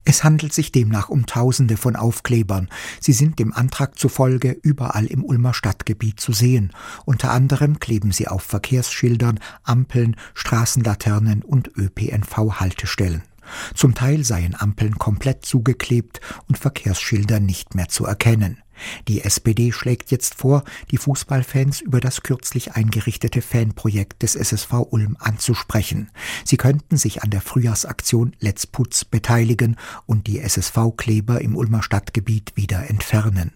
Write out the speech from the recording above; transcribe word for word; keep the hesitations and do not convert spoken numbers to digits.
Es handelt sich demnach um Tausende von Aufklebern. Sie sind dem Antrag zufolge überall im Ulmer Stadtgebiet zu sehen. Unter anderem kleben sie auf Verkehrsschildern, Ampeln, Straßenlaternen und Ö P N V-Haltestellen. Zum Teil seien Ampeln komplett zugeklebt und Verkehrsschilder nicht mehr zu erkennen. Die S P D schlägt jetzt vor, die Fußballfans über das kürzlich eingerichtete Fanprojekt des S S V Ulm anzusprechen. Sie könnten sich an der Frühjahrsaktion Let's Putz beteiligen und die S S V-Kleber im Ulmer Stadtgebiet wieder entfernen.